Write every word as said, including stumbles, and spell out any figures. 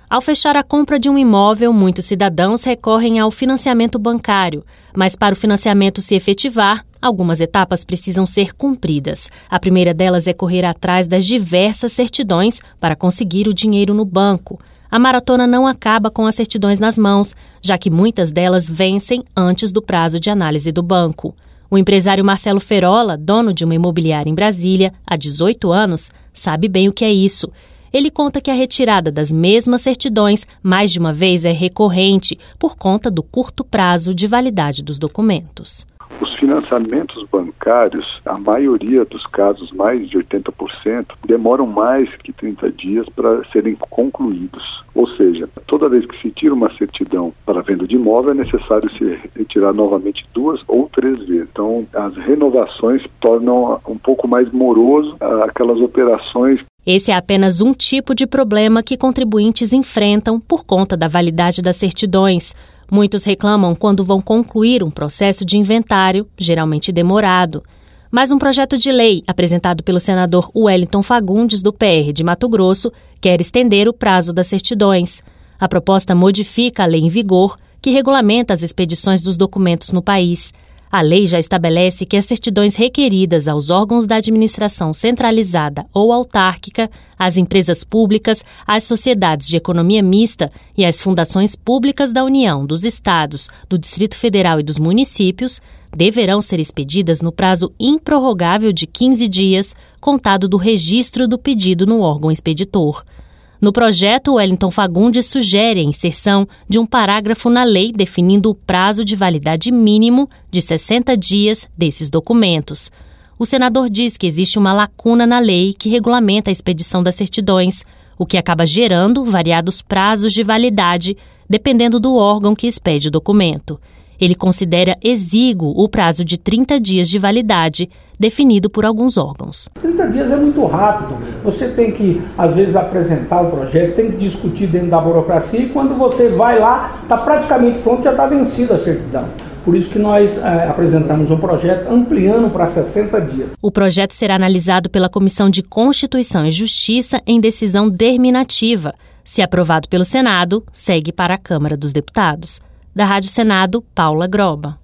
Ao fechar a compra de um imóvel, muitos cidadãos recorrem ao financiamento bancário, mas para o financiamento se efetivar, algumas etapas precisam ser cumpridas. A primeira delas é correr atrás das diversas certidões para conseguir o dinheiro no banco. A maratona não acaba com as certidões nas mãos, já que muitas delas vencem antes do prazo de análise do banco. O empresário Marcelo Ferola, dono de uma imobiliária em Brasília, há dezoito anos, sabe bem o que é isso. Ele conta que a retirada das mesmas certidões mais de uma vez é recorrente por conta do curto prazo de validade dos documentos. Os financiamentos bancários, a maioria dos casos, mais de oitenta por cento, demoram mais que trinta dias para serem concluídos. Ou seja, toda vez que se tira uma certidão para venda de imóvel, é necessário se retirar novamente duas ou três vezes. Então, as renovações tornam um pouco mais moroso aquelas operações. Esse é apenas um tipo de problema que contribuintes enfrentam por conta da validade das certidões. Muitos reclamam quando vão concluir um processo de inventário, geralmente demorado. Mas um projeto de lei, apresentado pelo senador Wellington Fagundes, do P R de Mato Grosso, quer estender o prazo das certidões. A proposta modifica a lei em vigor, que regulamenta as expedições dos documentos no país. A lei já estabelece que as certidões requeridas aos órgãos da administração centralizada ou autárquica, às empresas públicas, às sociedades de economia mista e às fundações públicas da União, dos estados, do Distrito Federal e dos municípios deverão ser expedidas no prazo improrrogável de quinze dias, contado do registro do pedido no órgão expeditor. No projeto, Wellington Fagundes sugere a inserção de um parágrafo na lei definindo o prazo de validade mínimo de sessenta dias desses documentos. O senador diz que existe uma lacuna na lei que regulamenta a expedição das certidões, o que acaba gerando variados prazos de validade, dependendo do órgão que expede o documento. Ele considera exíguo o prazo de trinta dias de validade, definido por alguns órgãos. trinta dias é muito rápido. Você tem que, às vezes, apresentar o projeto, tem que discutir dentro da burocracia e quando você vai lá, está praticamente pronto, já está vencida a certidão. Por isso que nós é, apresentamos um projeto ampliando para sessenta dias. O projeto será analisado pela Comissão de Constituição e Justiça em decisão determinativa. Se aprovado pelo Senado, segue para a Câmara dos Deputados. Da Rádio Senado, Paula Groba.